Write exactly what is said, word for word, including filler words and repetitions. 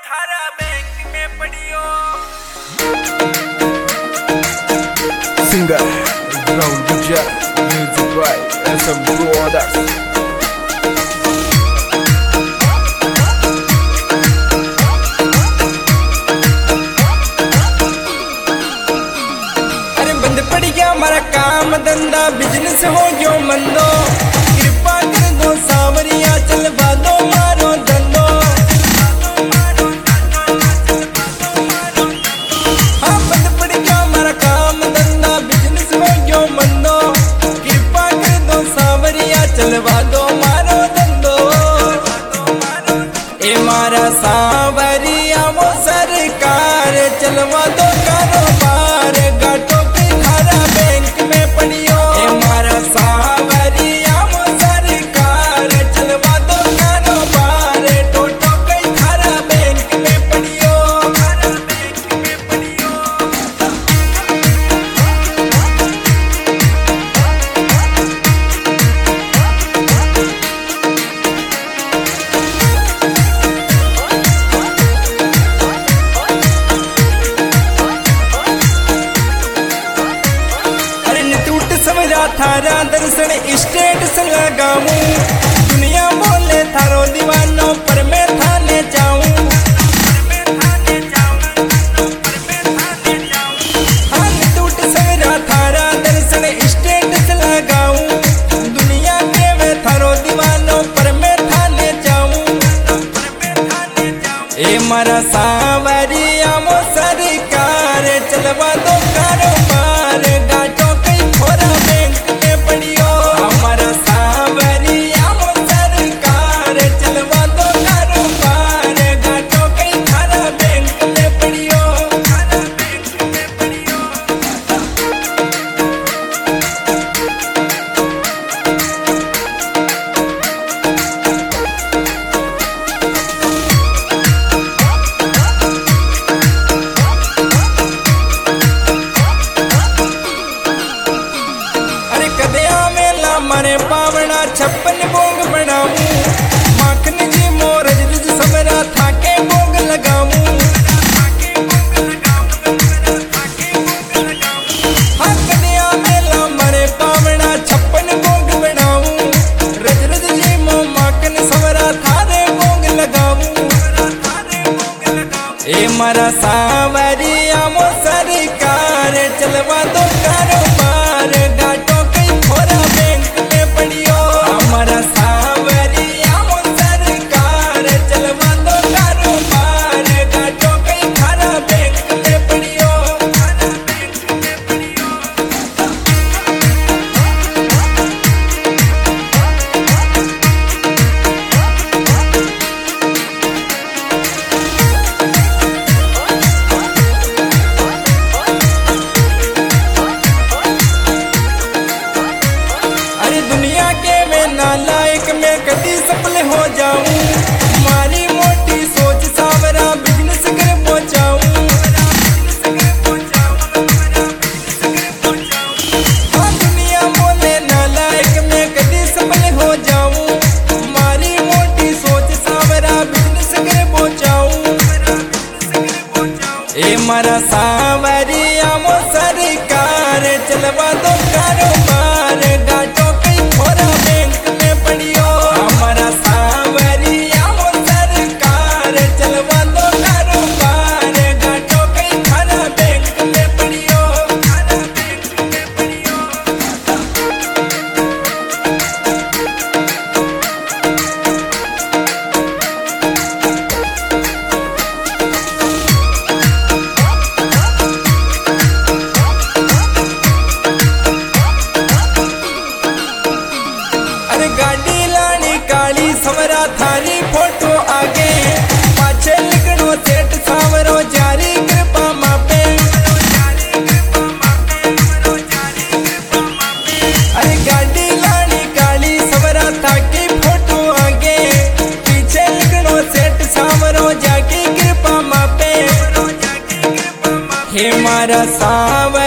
थारा बैंक में पड़ियो। Singer Rahul Gujar, music by S M brothers. अरे बंद पड़ गया हमारा काम धंधा, बिजनेस हो गयो मंदो, कृपा कर दो सावरिया चलवा दो मारो धंधो। हाँ बंद पड़ गया हमारा काम धंधा, बिजनेस हो गयो मंदो, कृपा कर दो सावरिया चलवा दो मारो धंधो। ए मारा सावरिया वो सरकार चलवा दो कारोबार, गाटो के थारा बैंक में पड़ियो। ए मारा सावरिया वो सरकार चलवा दो कारोबार, टोटो के थारा बैंक में पड़ियो। थारा बैंक में पड़ियो। थारा दर्शन स्टेट संगा गाऊं, दुनिया बोले थारो दीवानो पर मैं थाने जाऊं। हाथ टूट सवेरा थारा दर्शन स्टेट संगा गाऊं, दुनिया के मैं थारो दीवानो पर मैं थाने जाऊं। ए मारा सावरिया वो सरकार चलवा दो कारोबार, गाटो कई थोड़ा बैंक में पड़ियो। हमारा सावरिया वो सरकार चलवा दो कारोबार, गाटो कई थारा बैंक में पड़ियो। थारा बैंक में पड़ियो। मारे पावना छप्पन भोग बनाऊं, माखन जी मोरज रज समरा थाके भोग लगाऊं। हाँ कन्या मेला मारे पावना छप्पन भोग बनाऊं, रज रज जी मो माखन समरा थारे भोग लगाऊं। ए मारा सावरिया वो सरकार चलवा दो कारोबार, गाटो कई थोड़ा बैंक में पड़ियो। हमारा सावरिया वो सरकार चलवा दो कारोबार, गाटो कई थारा बैंक में पड़ियो। थारा बैंक में पड़ियो। अरे दुनिया के मैं नालायक में कभी सफल हो जाऊं, मारी मोटी सोच सावरा बिजनेस कर पहुंचाऊं। हाँ दुनिया बोले नालायक में कभी सफल हो जाऊं, मारी मोटी सोच सावरा बिजनेस कर पहुंचाऊं। ए मारा सावरिया वो सरकार चलवा दो कारोबार, गाटो कई थोड़ा बैंक में पड़ियो। हमारा सावरिया वो सरकार चलवा दो कारोबार, गाटो कई थारा बैंक में पड़ियो। थारा बैंक में पड़ियो। अरे गाड़ी लानी काली समरा थारी फोटो आगे, पाछे लिखनो सेठ सावरो जारी कृपा मापे। अरे गाड़ी लानी काली समरा थाकी फोटो आगे, पीछे लिखनो सेठ सावरो जाकी कृपा मापे। हे मारा सावर